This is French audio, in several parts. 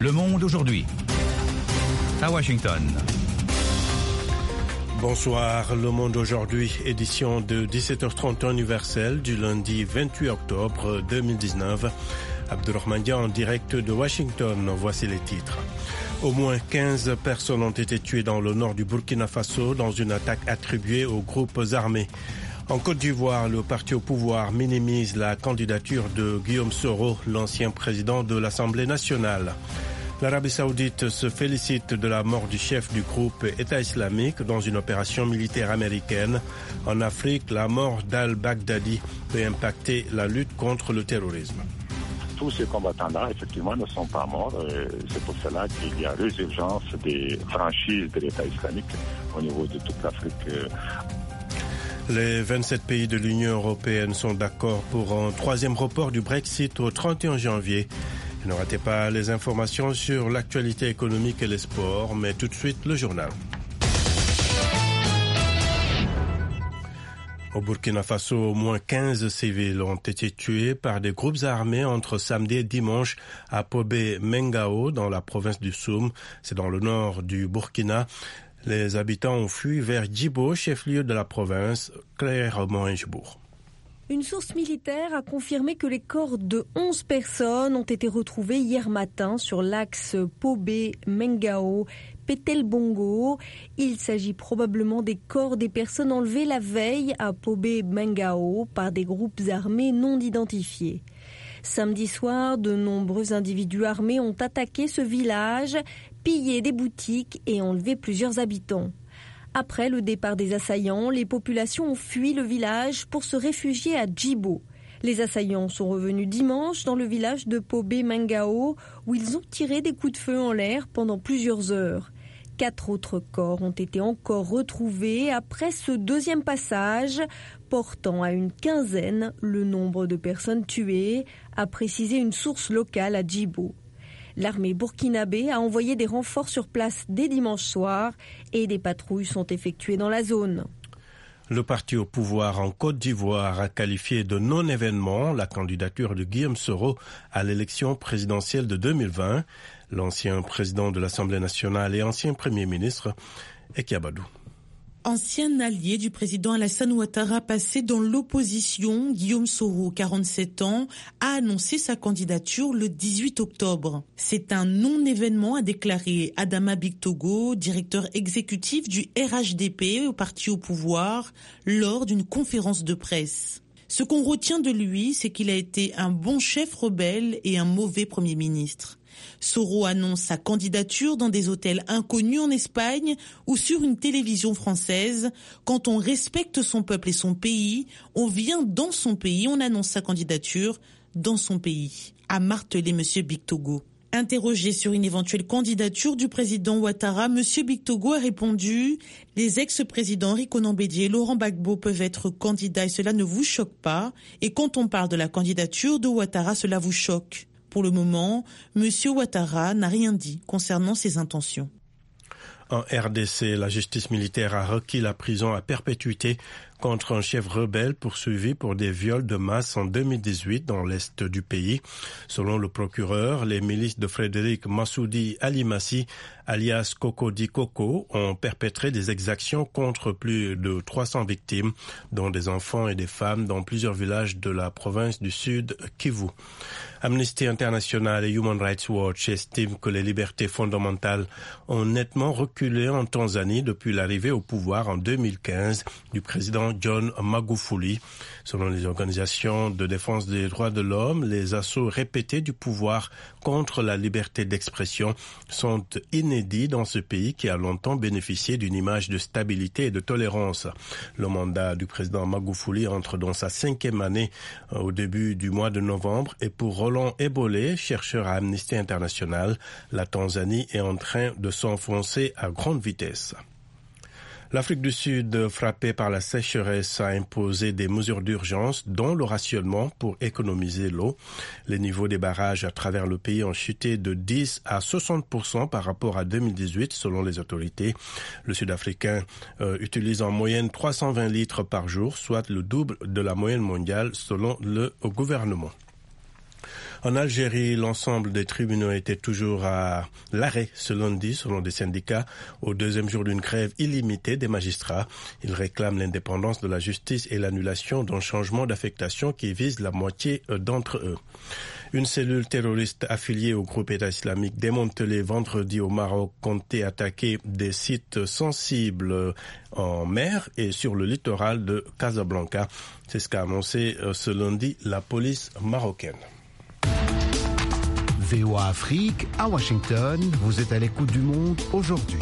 Le Monde aujourd'hui, à Washington. Bonsoir, Le Monde aujourd'hui, édition de 17h30 universelle du lundi 28 octobre 2019. Abdurrahman Dia en direct de Washington, voici les titres. Au moins 15 personnes ont été tuées dans le nord du Burkina Faso dans une attaque attribuée aux groupes armés. En Côte d'Ivoire, le parti au pouvoir minimise la candidature de Guillaume Soro, l'ancien président de l'Assemblée nationale. L'Arabie saoudite se félicite de la mort du chef du groupe État islamique dans une opération militaire américaine. En Afrique, la mort d'al-Baghdadi peut impacter la lutte contre le terrorisme. Tous ces combattants-là, effectivement, ne sont pas morts. C'est pour cela qu'il y a résurgence des franchises de l'État islamique au niveau de toute l'Afrique. Les 27 pays de l'Union européenne sont d'accord pour un troisième report du Brexit au 31 janvier. Ne ratez pas les informations sur l'actualité économique et les sports, mais tout de suite le journal. Au Burkina Faso, au moins 15 civils ont été tués par des groupes armés entre samedi et dimanche à Pobé-Mengao, dans la province du Soum. C'est dans le nord du Burkina. Les habitants ont fui vers Djibo, chef-lieu de la province, Claire Morinjbourg. Une source militaire a confirmé que les corps de 11 personnes ont été retrouvés hier matin sur l'axe Pobé-Mengao-Petelbongo. Il s'agit probablement des corps des personnes enlevées la veille à Pobé-Mengao par des groupes armés non identifiés. Samedi soir, de nombreux individus armés ont attaqué ce village, pillé des boutiques et enlevé plusieurs habitants. Après le départ des assaillants, les populations ont fui le village pour se réfugier à Djibo. Les assaillants sont revenus dimanche dans le village de Pobé-Mengao où ils ont tiré des coups de feu en l'air pendant plusieurs heures. 4 autres corps ont été encore retrouvés après ce deuxième passage, portant à une quinzaine le nombre de personnes tuées, a précisé une source locale à Djibo. L'armée burkinabé a envoyé des renforts sur place dès dimanche soir et des patrouilles sont effectuées dans la zone. Le parti au pouvoir en Côte d'Ivoire a qualifié de non-événement la candidature de Guillaume Soro à l'élection présidentielle de 2020. L'ancien président de l'Assemblée nationale et ancien premier ministre, Eki Abadou. Ancien allié du président Alassane Ouattara passé dans l'opposition, Guillaume Soro, 47 ans, a annoncé sa candidature le 18 octobre. C'est un non-événement, a déclaré Adama Bictogo, directeur exécutif du RHDP au parti au pouvoir, lors d'une conférence de presse. Ce qu'on retient de lui, c'est qu'il a été un bon chef rebelle et un mauvais premier ministre. Soro annonce sa candidature dans des hôtels inconnus en Espagne ou sur une télévision française. Quand on respecte son peuple et son pays, on vient dans son pays, on annonce sa candidature dans son pays, a martelé M. Bictogo. Interrogé sur une éventuelle candidature du président Ouattara, M. Bictogo a répondu « Les ex-présidents Rikonan Bédié et Laurent Gbagbo peuvent être candidats et cela ne vous choque pas. Et quand on parle de la candidature de Ouattara, cela vous choque. » Pour le moment, M. Ouattara n'a rien dit concernant ses intentions. En RDC, la justice militaire a requis la prison à perpétuité contre un chef rebelle poursuivi pour des viols de masse en 2018 dans l'est du pays. Selon le procureur, les milices de Frédéric Massoudi Alimassi, alias Cocody Coco, ont perpétré des exactions contre plus de 300 victimes, dont des enfants et des femmes dans plusieurs villages de la province du Sud Kivu. Amnesty International et Human Rights Watch estiment que les libertés fondamentales ont nettement reculé en Tanzanie depuis l'arrivée au pouvoir en 2015 du président John Magufuli. Selon les organisations de défense des droits de l'homme, les assauts répétés du pouvoir contre la liberté d'expression sont inédits dans ce pays qui a longtemps bénéficié d'une image de stabilité et de tolérance. Le mandat du président Magufuli entre dans sa 5e année au début du mois de novembre et pour Roland Ebolé, chercheur à Amnesty International, la Tanzanie est en train de s'enfoncer à grande vitesse. L'Afrique du Sud, frappée par la sécheresse, a imposé des mesures d'urgence, dont le rationnement pour économiser l'eau. Les niveaux des barrages à travers le pays ont chuté de 10 à 60% par rapport à 2018, selon les autorités. Le Sud-Africain utilise en moyenne 320 litres par jour, soit le double de la moyenne mondiale, selon le gouvernement. En Algérie, l'ensemble des tribunaux étaient toujours à l'arrêt ce lundi, selon des syndicats, au deuxième jour d'une grève illimitée des magistrats. Ils réclament l'indépendance de la justice et l'annulation d'un changement d'affectation qui vise la moitié d'entre eux. Une cellule terroriste affiliée au groupe État islamique démantelée vendredi au Maroc comptait attaquer des sites sensibles en mer et sur le littoral de Casablanca. C'est ce qu'a annoncé ce lundi la police marocaine. VOA Afrique, à Washington, vous êtes à l'écoute du monde aujourd'hui.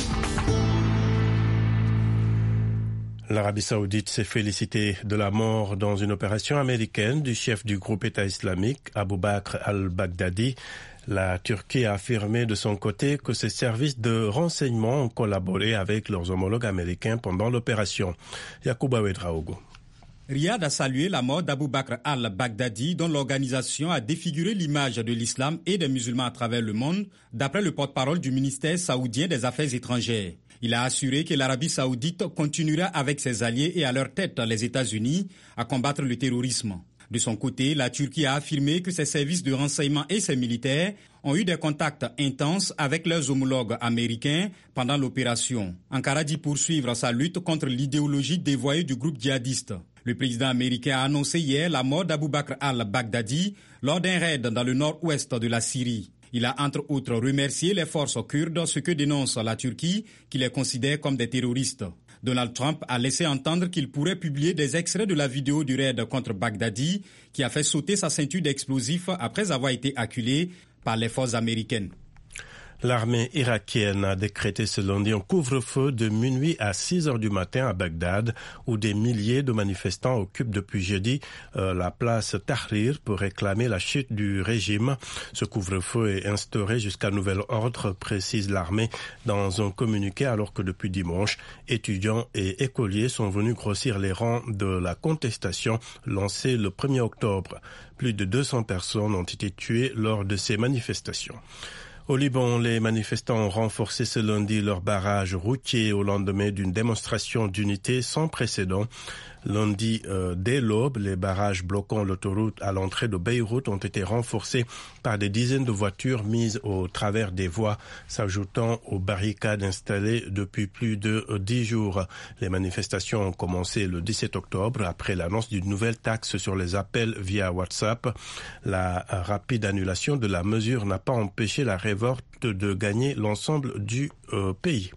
L'Arabie Saoudite s'est félicitée de la mort dans une opération américaine du chef du groupe État islamique, Abu Bakr al-Baghdadi. La Turquie a affirmé de son côté que ses services de renseignement ont collaboré avec leurs homologues américains pendant l'opération. Yacouba Ouedraogo. Riyad a salué la mort d'Abu Bakr al-Baghdadi, dont l'organisation a défiguré l'image de l'islam et des musulmans à travers le monde, d'après le porte-parole du ministère saoudien des Affaires étrangères. Il a assuré que l'Arabie saoudite continuera avec ses alliés et à leur tête les États-Unis à combattre le terrorisme. De son côté, la Turquie a affirmé que ses services de renseignement et ses militaires ont eu des contacts intenses avec leurs homologues américains pendant l'opération. Ankara dit poursuivre sa lutte contre l'idéologie dévoyée du groupe djihadiste. Le président américain a annoncé hier la mort d'Abu Bakr al-Baghdadi lors d'un raid dans le nord-ouest de la Syrie. Il a entre autres remercié les forces kurdes, ce que dénonce la Turquie, qui les considère comme des terroristes. Donald Trump a laissé entendre qu'il pourrait publier des extraits de la vidéo du raid contre Baghdadi, qui a fait sauter sa ceinture d'explosifs après avoir été acculé par les forces américaines. L'armée irakienne a décrété ce lundi un couvre-feu de minuit à 6 heures du matin à Bagdad, où des milliers de manifestants occupent depuis jeudi la place Tahrir pour réclamer la chute du régime. Ce couvre-feu est instauré jusqu'à nouvel ordre, précise l'armée dans un communiqué, alors que depuis dimanche, étudiants et écoliers sont venus grossir les rangs de la contestation lancée le 1er octobre. Plus de 200 personnes ont été tuées lors de ces manifestations. Au Liban, les manifestants ont renforcé ce lundi leur barrage routier au lendemain d'une démonstration d'unité sans précédent. Lundi, dès l'aube, les barrages bloquant l'autoroute à l'entrée de Beyrouth ont été renforcés par des dizaines de voitures mises au travers des voies, s'ajoutant aux barricades installées depuis plus de 10 jours. Les manifestations ont commencé le 17 octobre après l'annonce d'une nouvelle taxe sur les appels via WhatsApp. La rapide annulation de la mesure n'a pas empêché la révolte de gagner l'ensemble du pays.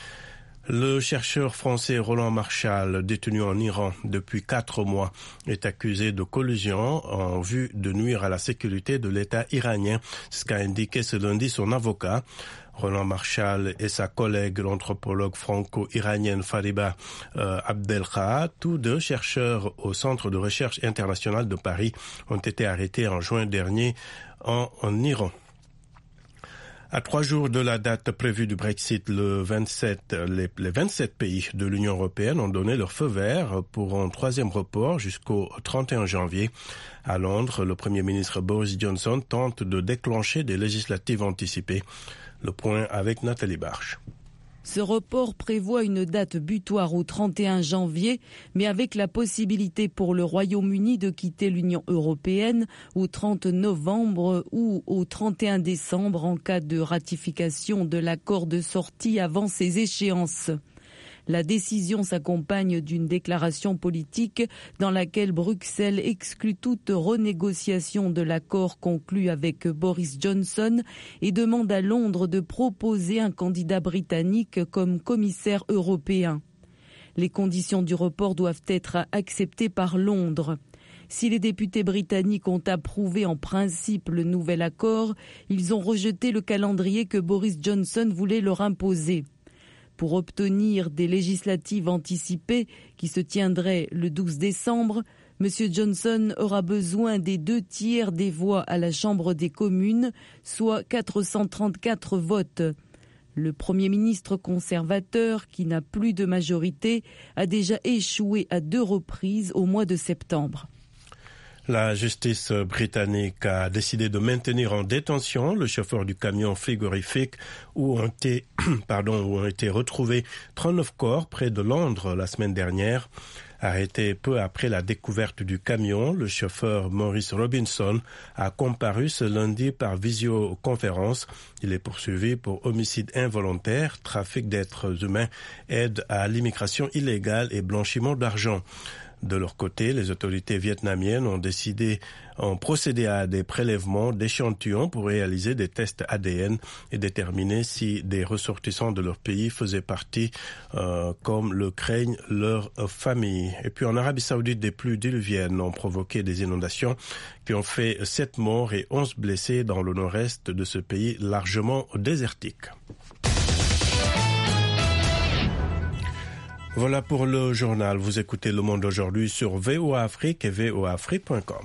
Le chercheur français Roland Marchal, détenu en Iran depuis 4 mois, est accusé de collusion en vue de nuire à la sécurité de l'État iranien, ce qu'a indiqué ce lundi son avocat. Roland Marchal et sa collègue, l'anthropologue franco-iranienne Fariba Abdelkha, tous deux chercheurs au Centre de recherche international de Paris, ont été arrêtés en juin dernier en Iran. À 3 jours de la date prévue du Brexit, les 27 pays de l'Union européenne ont donné leur feu vert pour un 3e report jusqu'au 31 janvier. À Londres, le Premier ministre Boris Johnson tente de déclencher des législatives anticipées. Le point avec Nathalie Barche. Ce report prévoit une date butoir au 31 janvier, mais avec la possibilité pour le Royaume-Uni de quitter l'Union européenne au 30 novembre ou au 31 décembre en cas de ratification de l'accord de sortie avant ces échéances. La décision s'accompagne d'une déclaration politique dans laquelle Bruxelles exclut toute renégociation de l'accord conclu avec Boris Johnson et demande à Londres de proposer un candidat britannique comme commissaire européen. Les conditions du report doivent être acceptées par Londres. Si les députés britanniques ont approuvé en principe le nouvel accord, ils ont rejeté le calendrier que Boris Johnson voulait leur imposer. Pour obtenir des législatives anticipées qui se tiendraient le 12 décembre, M. Johnson aura besoin des 2/3 des voix à la Chambre des communes, soit 434 votes. Le Premier ministre conservateur, qui n'a plus de majorité, a déjà échoué à 2 reprises au mois de septembre. La justice britannique a décidé de maintenir en détention le chauffeur du camion frigorifique où ont été retrouvés 39 corps près de Londres la semaine dernière. Arrêté peu après la découverte du camion, le chauffeur Maurice Robinson a comparu ce lundi par visioconférence. Il est poursuivi pour homicide involontaire, trafic d'êtres humains, aide à l'immigration illégale et blanchiment d'argent. De leur côté, les autorités vietnamiennes ont procédé à des prélèvements d'échantillons pour réaliser des tests ADN et déterminer si des ressortissants de leur pays faisaient partie, comme le craignent leurs familles. Et puis en Arabie Saoudite, des pluies diluviennes ont provoqué des inondations qui ont fait 7 morts et 11 blessés dans le nord-est de ce pays largement désertique. Voilà pour le journal. Vous écoutez Le Monde aujourd'hui sur VOA Afrique et voaafrique.com.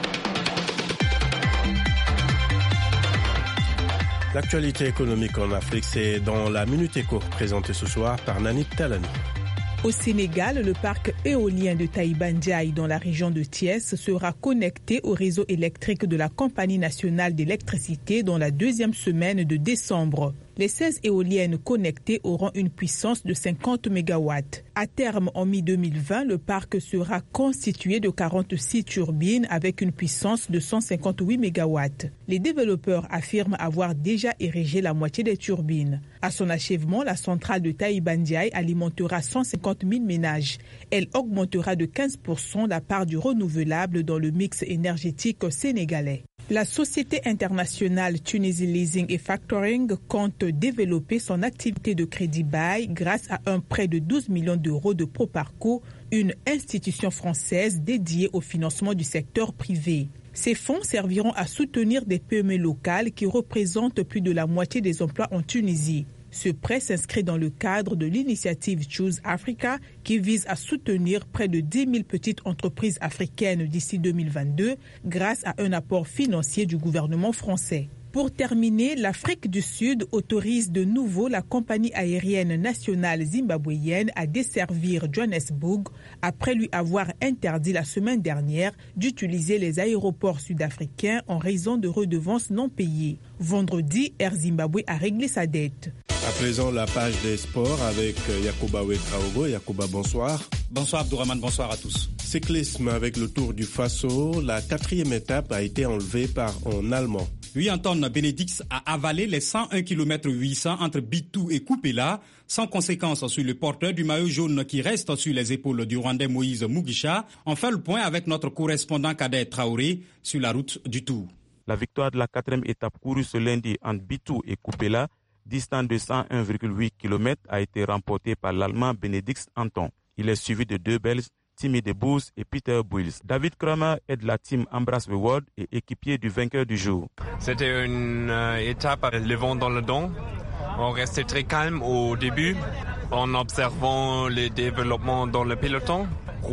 L'actualité économique en Afrique, c'est dans la Minute Éco, présentée ce soir par Nanit Talani. Au Sénégal, le parc éolien de Taïba Ndiaye dans la région de Thiès sera connecté au réseau électrique de la Compagnie nationale d'électricité dans la deuxième semaine de décembre. Les 16 éoliennes connectées auront une puissance de 50 MW. À terme, en mi-2020, le parc sera constitué de 46 turbines avec une puissance de 158 MW. Les développeurs affirment avoir déjà érigé la moitié des turbines. À son achèvement, la centrale de Taïba Ndiaye alimentera 150 000 ménages. Elle augmentera de 15% la part du renouvelable dans le mix énergétique sénégalais. La société internationale Tunisie Leasing et Factoring compte développer son activité de crédit bail grâce à un prêt de 12 millions d'euros de Proparco, une institution française dédiée au financement du secteur privé. Ces fonds serviront à soutenir des PME locales qui représentent plus de la moitié des emplois en Tunisie. Ce prêt s'inscrit dans le cadre de l'initiative Choose Africa qui vise à soutenir près de 10 000 petites entreprises africaines d'ici 2022 grâce à un apport financier du gouvernement français. Pour terminer, l'Afrique du Sud autorise de nouveau la compagnie aérienne nationale zimbabwéenne à desservir Johannesburg après lui avoir interdit la semaine dernière d'utiliser les aéroports sud-africains en raison de redevances non payées. Vendredi, Air Zimbabwe a réglé sa dette. À présent, la page des sports avec Yacouba Ouedraogo. Yacouba, bonsoir. Bonsoir Abdourahmane, bonsoir à tous. Cyclisme avec le Tour du Faso. La 4e étape a été enlevée par un Allemand. Oui, Anton Benedix a avalé les 101 km 800 entre Bitou et Kupela, sans conséquence sur le porteur du maillot jaune qui reste sur les épaules du Rwandais Moïse Mugisha. On fait le point avec notre correspondant Kader Traoré sur la route du Tour. La victoire de la 4e étape courue ce lundi entre Bitou et Kupela, distant de 101,8 km, a été remportée par l'Allemand Benedix Anton. Il est suivi de 2 Belges, Timmy Debus et Peter Buils. David Kramer est de la team Embrace the World et équipier du vainqueur du jour. C'était une étape avec le vent dans le dos. On restait très calme au début en observant les développements dans le peloton.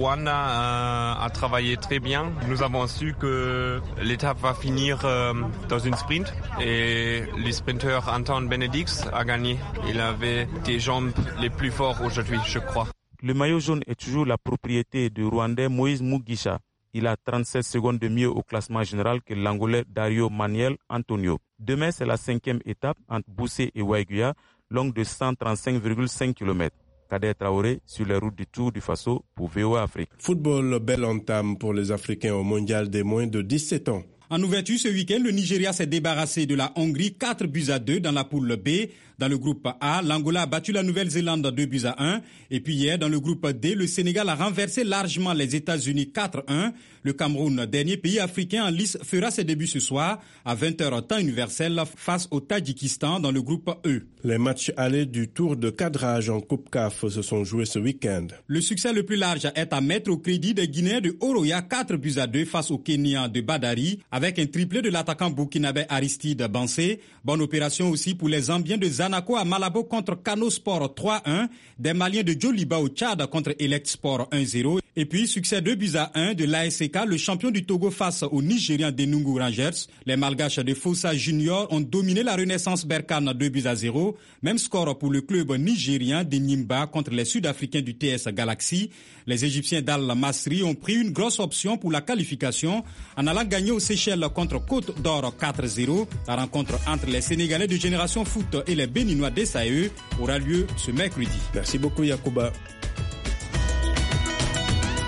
Rwanda a travaillé très bien. Nous avons su que l'étape va finir dans une sprint et le sprinter Anton Benedix a gagné. Il avait des jambes les plus fortes aujourd'hui, je crois. Le maillot jaune est toujours la propriété du Rwandais Moïse Mugisha. Il a 37 secondes de mieux au classement général que l'Angolais Dario Manuel Antonio. Demain, c'est la 5e étape entre Boussé et Waiguya, longue de 135,5 km. Kader Traoré sur les routes du Tour du Faso pour VOA Afrique. Football, belle entame pour les Africains au mondial des moins de 17 ans. En ouverture ce week-end, le Nigeria s'est débarrassé de la Hongrie 4-2 dans la poule B. Dans le groupe A, l'Angola a battu la Nouvelle-Zélande 2-1. Et puis hier, dans le groupe D, le Sénégal a renversé largement les États-Unis 4-1. Le Cameroun, dernier pays africain en lice, fera ses débuts ce soir à 20h temps universel face au Tadjikistan dans le groupe E. Les matchs allés du tour de cadrage en Coupe CAF se sont joués ce week-end. Le succès le plus large est à mettre au crédit des Guinéens de Oroya 4-2 face au Kenya de Badari avec un triplé de l'attaquant burkinabé Aristide Bansé. Bonne opération aussi pour les Zambiens de Zanaco à Malabo contre Kano Sport 3-1, des Maliens de Djoliba au Tchad contre Elect Sport 1-0 et puis succès 2-1 de l'ASC, le champion du Togo face aux Nigérians d'Enugu Rangers. Les Malgaches de Fossa Junior ont dominé la Renaissance Berkane 2-0. Même score pour le club nigérien de Nimba contre les Sud-Africains du TS Galaxy. Les Égyptiens d'Al Masri ont pris une grosse option pour la qualification en allant gagner aux Seychelles contre Côte d'Or 4-0. La rencontre entre les Sénégalais de Génération Foot et les Béninois d'SAE aura lieu ce mercredi. Merci beaucoup Yacouba.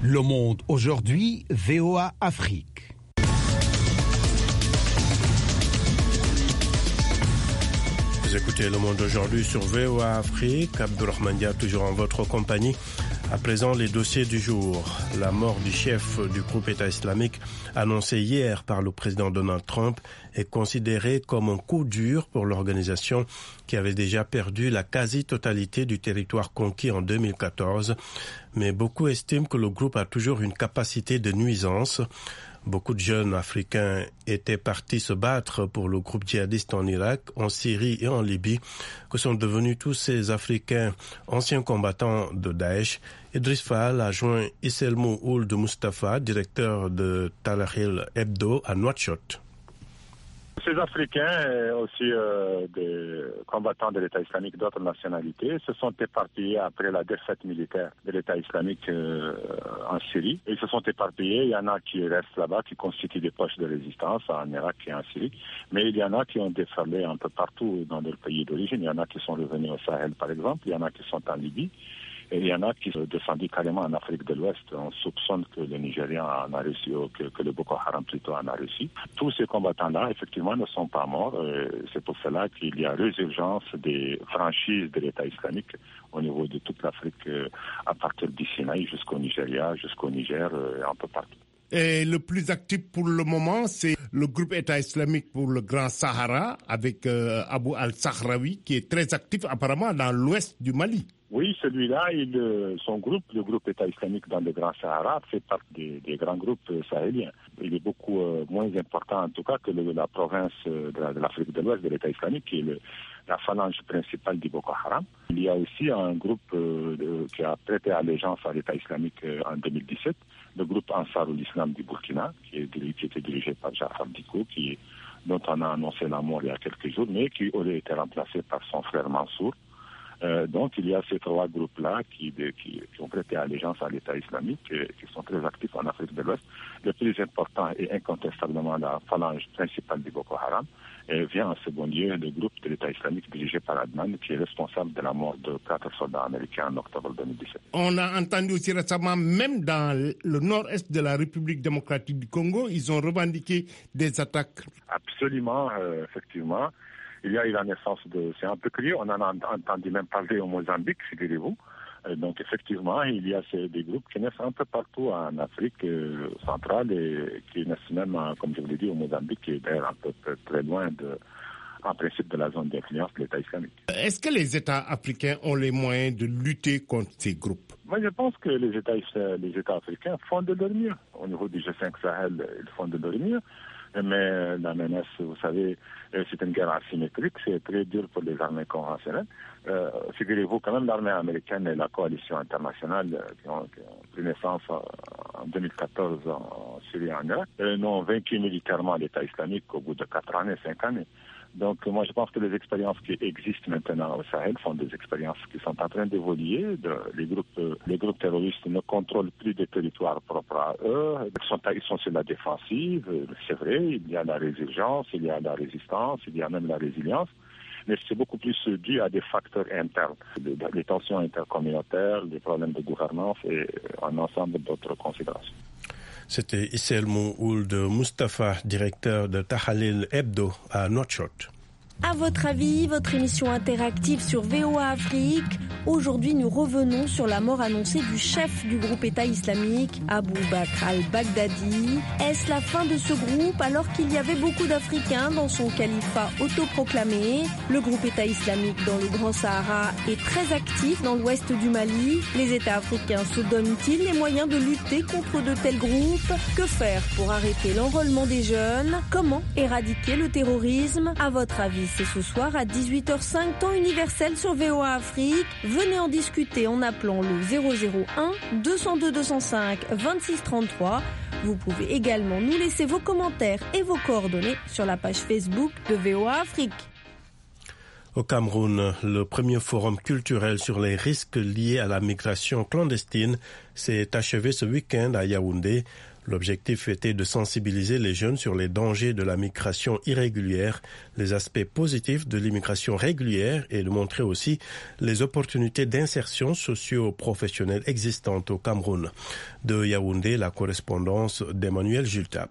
Le Monde aujourd'hui, VOA Afrique. Vous écoutez Le Monde aujourd'hui sur VOA Afrique. Abdourahmane Dia toujours en votre compagnie. À présent, les dossiers du jour. La mort du chef du groupe État islamique annoncé hier par le président Donald Trump est considérée comme un coup dur pour l'organisation qui avait déjà perdu la quasi-totalité du territoire conquis en 2014. Mais beaucoup estiment que le groupe a toujours une capacité de nuisance. Beaucoup de jeunes Africains étaient partis se battre pour le groupe djihadiste en Irak, en Syrie et en Libye, que sont devenus tous ces Africains anciens combattants de Daesh. Idriss Fall a joint Isselmou Ould Mustafa, directeur de Tahrir Hebdo à Nouakchott. Ces Africains, aussi des combattants de l'État islamique d'autres nationalités, se sont éparpillés après la défaite militaire de l'État islamique en Syrie. Ils se sont éparpillés, il y en a qui restent là-bas, qui constituent des poches de résistance en Irak et en Syrie. Mais il y en a qui ont déferlé un peu partout dans leur pays d'origine. Il y en a qui sont revenus au Sahel, par exemple. Il y en a qui sont en Libye. Et il y en a qui sont descendus carrément en Afrique de l'Ouest. On soupçonne que le Nigérian en a réussi, ou que le Boko Haram plutôt en a réussi. Tous ces combattants-là, effectivement, ne sont pas morts. C'est pour cela qu'il y a résurgence des franchises de l'État islamique au niveau de toute l'Afrique, à partir du Sinaï jusqu'au Nigeria, jusqu'au Niger, un peu partout. Et le plus actif pour le moment, c'est le groupe État islamique pour le Grand Sahara, avec Abu al-Sahraoui, qui est très actif apparemment dans l'ouest du Mali. Oui, celui-là, son groupe, le groupe État islamique dans le Grand Sahara, fait partie des grands groupes sahéliens. Il est beaucoup moins important, en tout cas, que la province de l'Afrique de l'Ouest de l'État islamique, qui est la phalange principale du Boko Haram. Il y a aussi un groupe qui a prêté allégeance à l'État islamique en 2017, le groupe Ansarul Islam du Burkina, qui était dirigé par Jafar Diko, dont on a annoncé la mort il y a quelques jours, mais qui aurait été remplacé par son frère Mansour. Donc il y a ces trois groupes-là qui ont prêté allégeance à l'État islamique et qui sont très actifs en Afrique de l'Ouest. Le plus important est incontestablement la phalange principale du Boko Haram. Et vient en second lieu le groupe de l'État islamique dirigé par Adnan, qui est responsable de la mort de 4 soldats américains en octobre 2017. On a entendu aussi récemment, même dans le nord-est de la République démocratique du Congo, ils ont revendiqué des attaques. Absolument, effectivement. Il y a eu la naissance c'est un peu curieux, on en a entendu même parler au Mozambique, figurez-vous. Donc effectivement, il y a des groupes qui naissent un peu partout en Afrique centrale et qui naissent même, comme je vous l'ai dit, au Mozambique, qui est d'ailleurs un peu très loin en principe de la zone d'influence de l'État islamique. Est-ce que les États africains ont les moyens de lutter contre ces groupes? Moi, je pense que les États africains font de leur mieux. Au niveau du G5 Sahel, ils font de leur mieux. Mais la menace, vous savez, c'est une guerre asymétrique, c'est très dur pour les armées conventionnelles. Figurez-vous, quand même, l'armée américaine et la coalition internationale qui ont pris naissance en 2014 en Syrie et en Irak, n'ont vaincu militairement l'État islamique au bout de 4 années, 5 années. Donc moi je pense que les expériences qui existent maintenant au Sahel sont des expériences qui sont en train d'évoluer. Les groupes terroristes ne contrôlent plus des territoires propres à eux. Ils sont sur la défensive, c'est vrai, il y a la résurgence, il y a la résistance, il y a même la résilience. Mais c'est beaucoup plus dû à des facteurs internes, les tensions intercommunautaires, les problèmes de gouvernance et un ensemble d'autres considérations. C'était Isselmou Ould Mustafa, directeur de Tahrir Hebdo à Nouakchott. À votre avis, votre émission interactive sur VOA Afrique. Aujourd'hui, nous revenons sur la mort annoncée du chef du groupe État islamique, Abu Bakr al-Baghdadi. Est-ce la fin de ce groupe alors qu'il y avait beaucoup d'Africains dans son califat autoproclamé? Le groupe État islamique dans le Grand Sahara est très actif dans l'ouest du Mali. Les États africains se donnent-ils les moyens de lutter contre de tels groupes? Que faire pour arrêter l'enrôlement des jeunes? Comment éradiquer le terrorisme? À votre avis, c'est ce soir à 18h05, temps universel sur VOA Afrique. Venez en discuter en appelant le 001 202 205 26 33. Vous pouvez également nous laisser vos commentaires et vos coordonnées sur la page Facebook de VOA Afrique. Au Cameroun, le premier forum culturel sur les risques liés à la migration clandestine s'est achevé ce week-end à Yaoundé. L'objectif était de sensibiliser les jeunes sur les dangers de la migration irrégulière, les aspects positifs de l'immigration régulière et de montrer aussi les opportunités d'insertion socio-professionnelle existantes au Cameroun. De Yaoundé, la correspondance d'Emmanuel Jultap.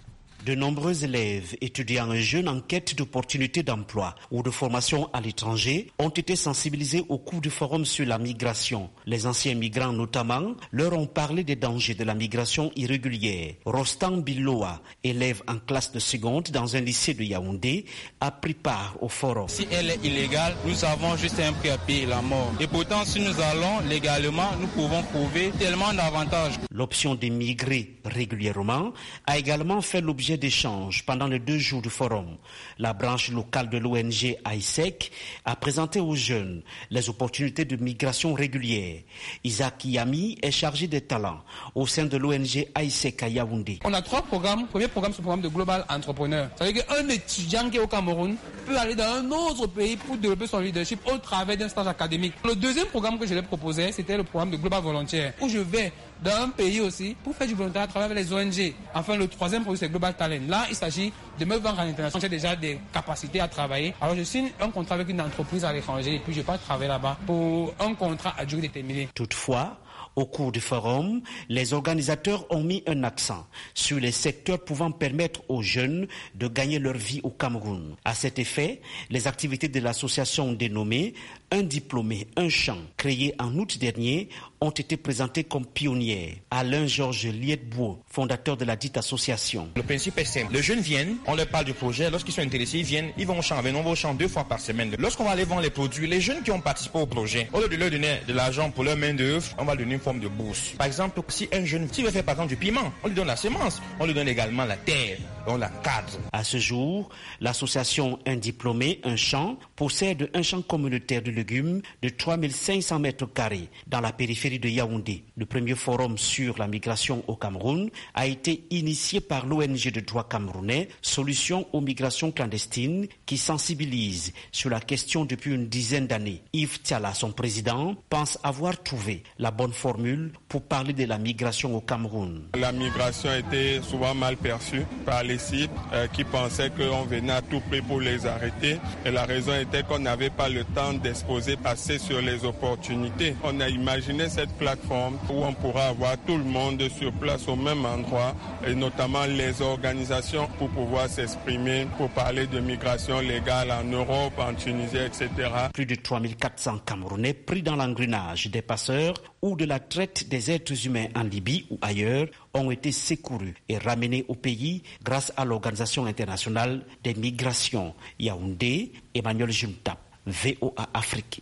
De nombreux élèves, étudiants et jeunes en quête d'opportunités d'emploi ou de formation à l'étranger ont été sensibilisés au cours du forum sur la migration. Les anciens migrants notamment leur ont parlé des dangers de la migration irrégulière. Rostan Biloa, élève en classe de seconde dans un lycée de Yaoundé, a pris part au forum. Si elle est illégale, nous avons juste un prix à payer, la mort. Et pourtant, si nous allons légalement, nous pouvons trouver tellement d'avantages. L'option d'émigrer régulièrement a également fait l'objet d'échanges pendant les 2 jours du forum. La branche locale de l'ONG AISEC a présenté aux jeunes les opportunités de migration régulière. Isaac Yami est chargé des talents au sein de l'ONG AISEC à Yaoundé. On a 3 programmes. Le premier programme, c'est le programme de Global Entrepreneur. Ça veut dire qu'un étudiant qui est au Cameroun peut aller dans un autre pays pour développer son leadership au travers d'un stage académique. Le deuxième programme que je lui proposé, c'était le programme de Global Volontaire, où je vais dans un pays aussi pour faire du volontariat à travers les ONG. Enfin, le troisième projet, c'est Global Talent. Là, il s'agit de me vendre à l'international. J'ai déjà des capacités à travailler. Alors, je signe un contrat avec une entreprise à l'étranger et puis je pars travailler là-bas pour un contrat à durée déterminée. Toutefois, au cours du forum, les organisateurs ont mis un accent sur les secteurs pouvant permettre aux jeunes de gagner leur vie au Cameroun. À cet effet, les activités de l'association dénommée Un diplômé, un champ, créée en août dernier, ont été présentées comme pionnières. Alain Georges Lietbou, fondateur de la dite association. Le principe est simple. Les jeunes viennent, on leur parle du projet. Lorsqu'ils sont intéressés, ils viennent, ils vont au champ avec nous, on va au champ 2 fois par semaine. Lorsqu'on va aller vendre les produits, les jeunes qui ont participé au projet, au lieu de leur donner de l'argent pour leur main d'œuvre, on va donner une forme de bourse. Par exemple, si un jeune, s'il veut faire par exemple du piment, on lui donne la semence, on lui donne également la terre, on la cadre. À ce jour, l'association Un diplômé, un champ possède un champ communautaire de légumes de 3500 mètres carrés dans la périphérie de Yaoundé. Le premier forum sur la migration au Cameroun a été initié par l'ONG de droit camerounais Solutions aux migrations clandestines qui sensibilise sur la question depuis une dizaine d'années. Yves Tiala, son président, pense avoir trouvé la bonne formule pour parler de la migration au Cameroun. La migration était souvent mal perçue par les cibles qui pensaient qu'on venait à tout prix pour les arrêter. Et la raison était qu'on n'avait pas le temps d'exposer assez sur les opportunités. On a imaginé cette plateforme où on pourra avoir tout le monde sur place au même endroit et notamment les organisations pour pouvoir s'exprimer, pour parler de migration légale en Europe, en Tunisie, etc. Plus de 3400 Camerounais pris dans l'engrenage des passeurs ou de la traite des êtres humains en Libye ou ailleurs ont été secourus et ramenés au pays grâce à l'Organisation internationale des migrations. Yaoundé, Emmanuel Jultap, VOA Afrique.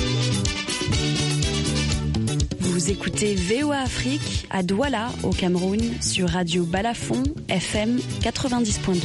Vous écoutez VOA Afrique à Douala, au Cameroun, sur Radio Balafon, FM 90.2.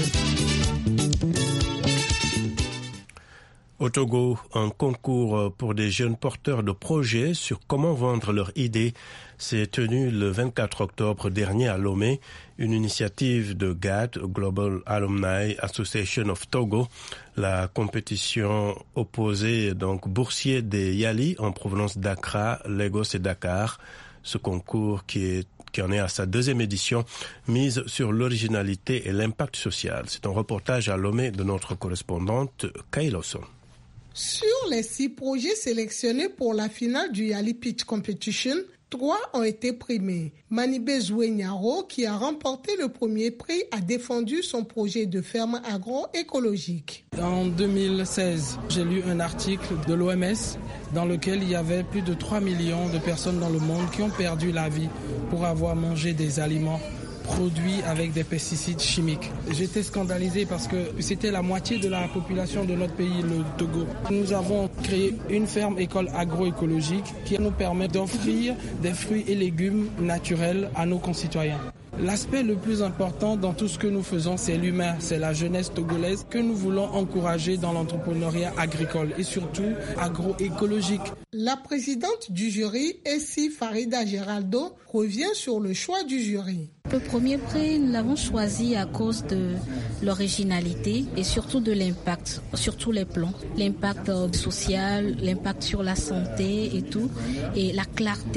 Au Togo, un concours pour des jeunes porteurs de projets sur comment vendre leurs idées s'est tenu le 24 octobre dernier à Lomé, une initiative de GAT, Global Alumni Association of Togo. La compétition opposait donc boursiers des Yali en provenance d'Accra, Lagos et Dakar. Ce concours qui en est à sa 2e édition, mise sur l'originalité et l'impact social. C'est un reportage à Lomé de notre correspondante Kailoson. Sur les 6 projets sélectionnés pour la finale du Yali Pitch Competition, 3 ont été primés. Manibé Zoué-Niaro, qui a remporté le premier prix, a défendu son projet de ferme agroécologique. En 2016, j'ai lu un article de l'OMS dans lequel il y avait plus de 3 millions de personnes dans le monde qui ont perdu la vie pour avoir mangé des aliments produits avec des pesticides chimiques. J'étais scandalisé parce que c'était la moitié de la population de notre pays, le Togo. Nous avons créé une ferme école agroécologique qui nous permet d'offrir des fruits et légumes naturels à nos concitoyens. L'aspect le plus important dans tout ce que nous faisons, c'est l'humain, c'est la jeunesse togolaise que nous voulons encourager dans l'entrepreneuriat agricole et surtout agroécologique. La présidente du jury, Essie Farida Geraldo, revient sur le choix du jury. Le premier prix, nous l'avons choisi à cause de l'originalité et surtout de l'impact sur tous les plans. L'impact social, l'impact sur la santé et tout, et la clarté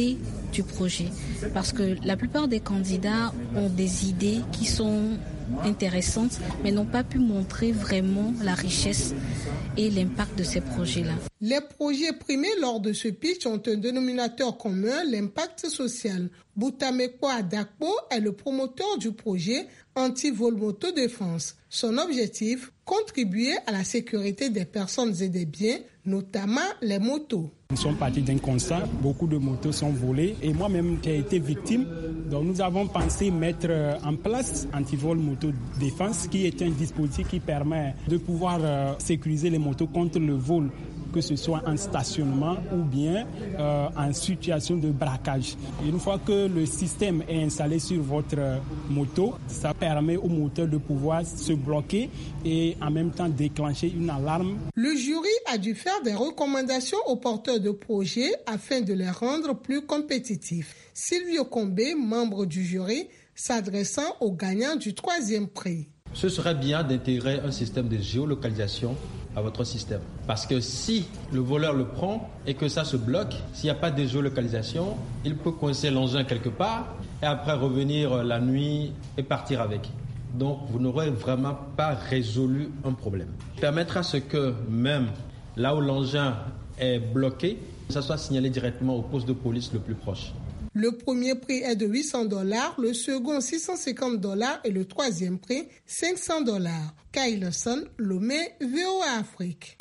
du projet. Parce que la plupart des candidats ont des idées qui sont intéressantes, mais n'ont pas pu montrer vraiment la richesse et l'impact de ces projets-là. Les projets primés lors de ce pitch ont un dénominateur commun, l'impact social. Boutamekwa Adakpo est le promoteur du projet anti-vol moto-défense. Son objectif, contribuer à la sécurité des personnes et des biens, notamment les motos. Nous sommes partis d'un constat, beaucoup de motos sont volées et moi-même qui ai été victime. Donc nous avons pensé mettre en place anti-vol moto-défense qui est un dispositif qui permet de pouvoir sécuriser les motos contre le vol, que ce soit en stationnement ou bien en situation de braquage. Une fois que le système est installé sur votre moto, ça permet au moteur de pouvoir se bloquer et en même temps déclencher une alarme. Le jury a dû faire des recommandations aux porteurs de projets afin de les rendre plus compétitifs. Silvio Combé, membre du jury, s'adressant aux gagnants du 3e prix. Ce serait bien d'intégrer un système de géolocalisation à votre système. Parce que si le voleur le prend et que ça se bloque, s'il n'y a pas de géolocalisation, il peut coincer l'engin quelque part et après revenir la nuit et partir avec. Donc vous n'aurez vraiment pas résolu un problème. Permettre à ce que même là où l'engin est bloqué, ça soit signalé directement au poste de police le plus proche. Le premier prix est de $800, le second $650 et le troisième prix $500. Kyleson, Lomé, VOA Afrique.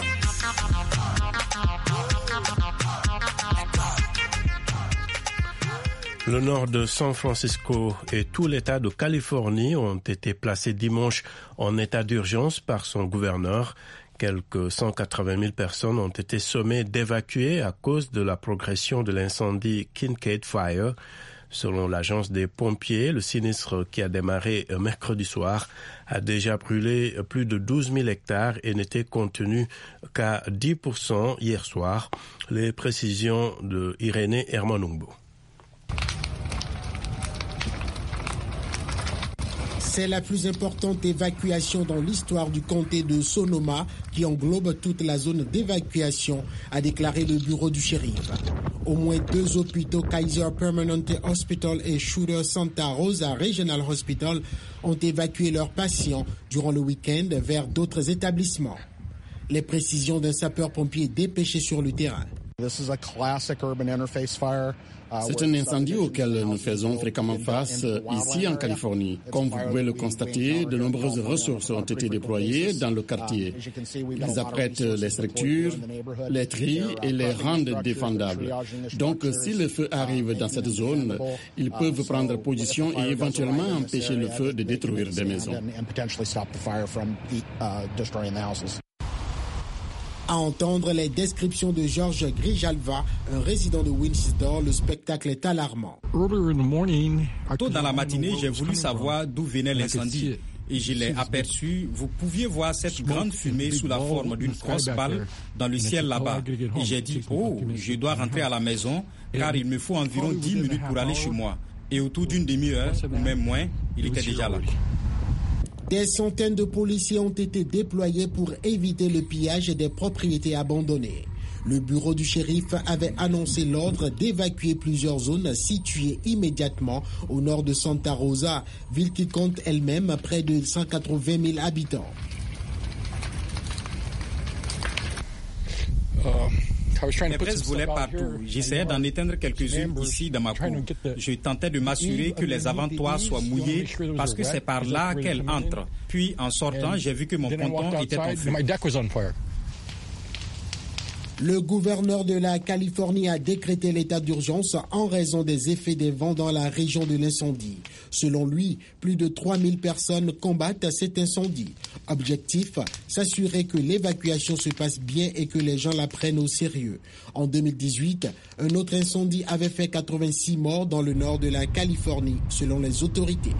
Le nord de San Francisco et tout l'État de Californie ont été placés dimanche en état d'urgence par son gouverneur. Quelques 180 000 personnes ont été sommées d'évacuer à cause de la progression de l'incendie Kincade Fire. Selon l'agence des pompiers, le sinistre qui a démarré mercredi soir a déjà brûlé plus de 12 000 hectares et n'était contenu qu'à 10% hier soir. Les précisions de Irénée Hermanumbo. C'est la plus importante évacuation dans l'histoire du comté de Sonoma qui englobe toute la zone d'évacuation, a déclaré le bureau du shérif. Au moins 2 hôpitaux, Kaiser Permanente Hospital et Shooter Santa Rosa Regional Hospital, ont évacué leurs patients durant le week-end vers d'autres établissements. Les précisions d'un sapeur-pompier dépêché sur le terrain. C'est un incendie auquel nous faisons fréquemment face ici en Californie. Comme vous pouvez le constater, de nombreuses ressources ont été déployées dans le quartier. Ils apprêtent les structures, les trient et les rendent défendables. Donc, si le feu arrive dans cette zone, ils peuvent prendre position et éventuellement empêcher le feu de détruire des maisons. À entendre les descriptions de Georges Grijalva, un résident de Winchester, le spectacle est alarmant. Tôt dans la matinée, j'ai voulu savoir d'où venait l'incendie. Et je l'ai aperçu. Vous pouviez voir cette grande fumée sous la forme d'une grosse balle dans le ciel là-bas. Et j'ai dit, je dois rentrer à la maison car il me faut environ 10 minutes pour aller chez moi. Et autour d'une demi-heure, ou même moins, il était déjà là. Des centaines de policiers ont été déployés pour éviter le pillage des propriétés abandonnées. Le bureau du shérif avait annoncé l'ordre d'évacuer plusieurs zones situées immédiatement au nord de Santa Rosa, ville qui compte elle-même près de 180 000 habitants. Les braises volaient partout. J'essayais d'en éteindre quelques-unes ici dans ma cour. Je tentais de m'assurer que les avant-toits soient mouillés parce que c'est par là qu'elles entrent. Puis, en sortant, j'ai vu que mon ponton était en feu. Le gouverneur de la Californie a décrété l'état d'urgence en raison des effets des vents dans la région de l'incendie. Selon lui, plus de 3000 personnes combattent cet incendie. Objectif, s'assurer que l'évacuation se passe bien et que les gens la prennent au sérieux. En 2018, un autre incendie avait fait 86 morts dans le nord de la Californie, selon les autorités.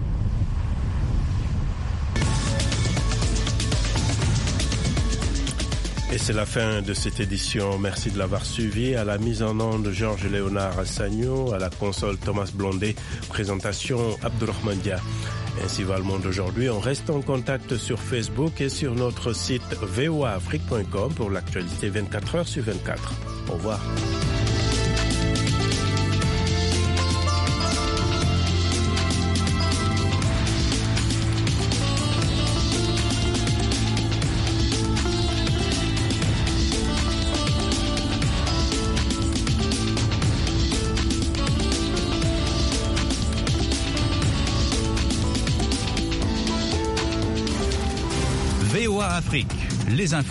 Et c'est la fin de cette édition. Merci de l'avoir suivi. À la mise en onde, Georges-Léonard Sagno, à la console Thomas Blondet, présentation Abdourahmane Dia. Ainsi va le monde aujourd'hui. On reste en contact sur Facebook et sur notre site voaafrique.com pour l'actualité 24 heures sur 24. Au revoir. VOA Afrique, les infos.